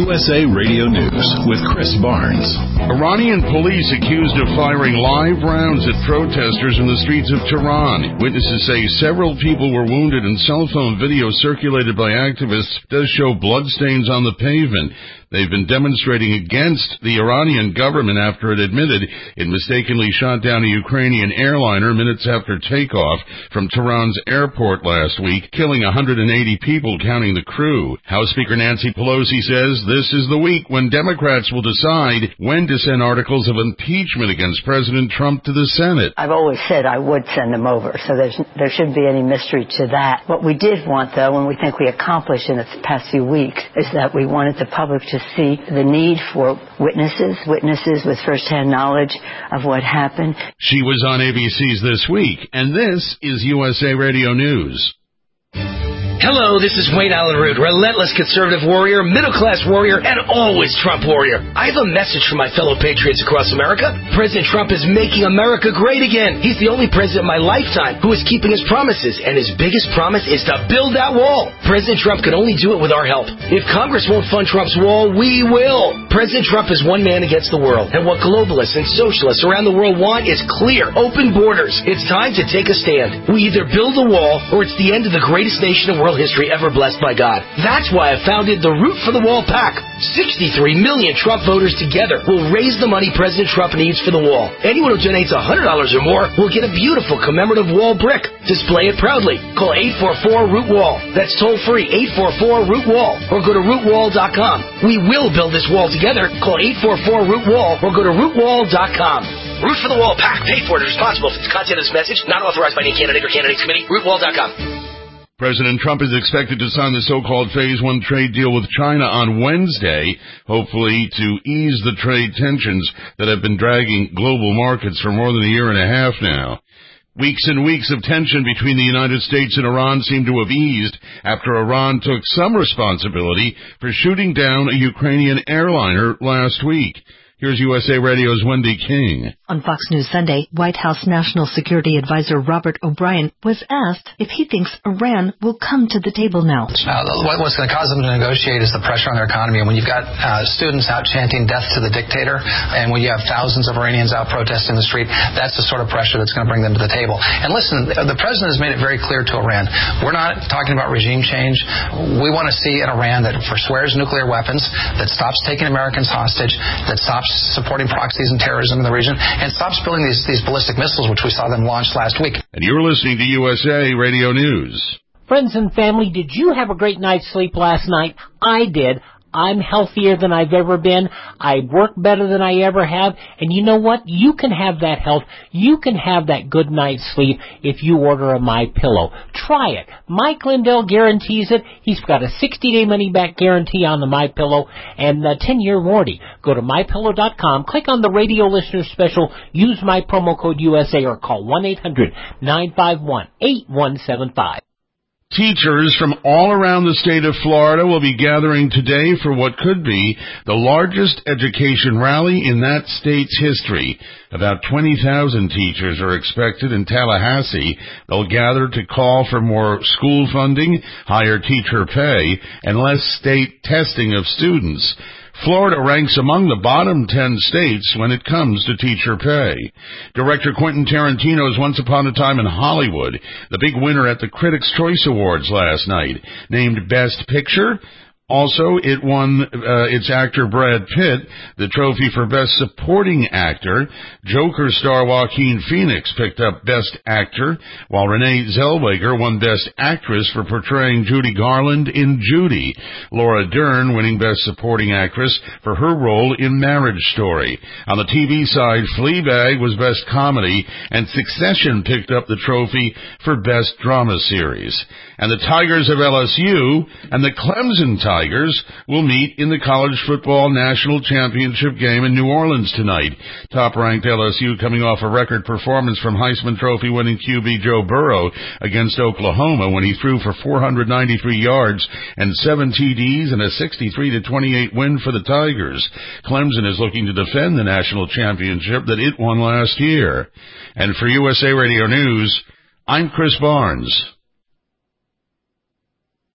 USA Radio News with Chris Barnes. Iranian police accused of firing live rounds at protesters in the streets of Tehran. Witnesses say several people were wounded, and cell phone video circulated by activists does show bloodstains on the pavement. They've been demonstrating against the Iranian government after it admitted it mistakenly shot down a Ukrainian airliner minutes after takeoff from Tehran's airport last week, killing 180 people, counting the crew. House Speaker Nancy Pelosi says this is the week when Democrats will decide when to send articles of impeachment against President Trump to the Senate. I've always said I would send them over, so there shouldn't be any mystery to that. What we did want, though, and we think we accomplished in the past few weeks, is that we wanted the public to see the need for witnesses with first-hand knowledge of what happened. She was on ABC's This Week, and this is USA Radio News. Hello, this is Wayne Allen Root, relentless conservative warrior, middle-class warrior, and always Trump warrior. I have a message for my fellow patriots across America. President Trump is making America great again. He's the only president in my lifetime who is keeping his promises, and his biggest promise is to build that wall. President Trump can only do it with our help. If Congress won't fund Trump's wall, we will. President Trump is one man against the world, and what globalists and socialists around the world want is clear, open borders. It's time to take a stand. We either build a wall, or it's the end of the greatest nation in world history ever blessed by God. That's why I founded the Root for the Wall PAC. 63 million Trump voters together will raise the money President Trump needs for the wall. Anyone who donates $100 or more will get a beautiful commemorative wall brick. Display it proudly. Call 844-ROOT-WALL. That's toll free, 844-ROOT-WALL, or go to rootwall.com. We will build this wall together. Call 844-ROOT-WALL or go to rootwall.com. Root for the Wall PAC. Paid for and responsible for the content of this message. Not authorized by any candidate or candidates committee. Rootwall.com. President Trump is expected to sign the so-called Phase 1 trade deal with China on Wednesday, hopefully to ease the trade tensions that have been dragging global markets for more than a year and a half now. Weeks and weeks of tension between the United States and Iran seem to have eased after Iran took some responsibility for shooting down a Ukrainian airliner last week. Here's USA Radio's Wendy King. On Fox News Sunday, White House National Security Advisor Robert O'Brien was asked if he thinks Iran will come to the table now. What's going to cause them to negotiate is the pressure on their economy. And when you've got students out chanting death to the dictator, and when you have thousands of Iranians out protesting the street, that's the sort of pressure that's going to bring them to the table. And listen, the president has made it very clear to Iran, we're not talking about regime change. We want to see an Iran that forswears nuclear weapons, that stops taking Americans hostage, that stops supporting proxies and terrorism in the region, and stops building these ballistic missiles, which we saw them launch last week. And you're listening to USA Radio News. Friends and family, did you have a great night's sleep last night? I did. I'm healthier than I've ever been. I work better than I ever have. And you know what? You can have that health. You can have that good night's sleep if you order a MyPillow. Try it. Mike Lindell guarantees it. He's got a 60-day money-back guarantee on the MyPillow and a 10-year warranty. Go to MyPillow.com, click on the radio listener special, use my promo code USA, or call 1-800-951-8175. Teachers from all around the state of Florida will be gathering today for what could be the largest education rally in that state's history. About 20,000 teachers are expected in Tallahassee. They'll gather to call for more school funding, higher teacher pay, and less state testing of students. Florida ranks among the bottom 10 states when it comes to teacher pay. Director Quentin Tarantino's Once Upon a Time in Hollywood, the big winner at the Critics' Choice Awards last night, named Best Picture. Also, it won its actor Brad Pitt the trophy for Best Supporting Actor. Joker star Joaquin Phoenix picked up Best Actor, while Renee Zellweger won Best Actress for portraying Judy Garland in Judy. Laura Dern winning Best Supporting Actress for her role in Marriage Story. On the TV side, Fleabag was Best Comedy, and Succession picked up the trophy for Best Drama Series. And the Tigers of LSU and the Clemson Tigers will meet in the College Football National Championship game in New Orleans tonight. Top-ranked LSU coming off a record performance from Heisman Trophy-winning QB Joe Burrow against Oklahoma when he threw for 493 yards and 7 TDs and a 63-28 win for the Tigers. Clemson is looking to defend the national championship that it won last year. And for USA Radio News, I'm Chris Barnes.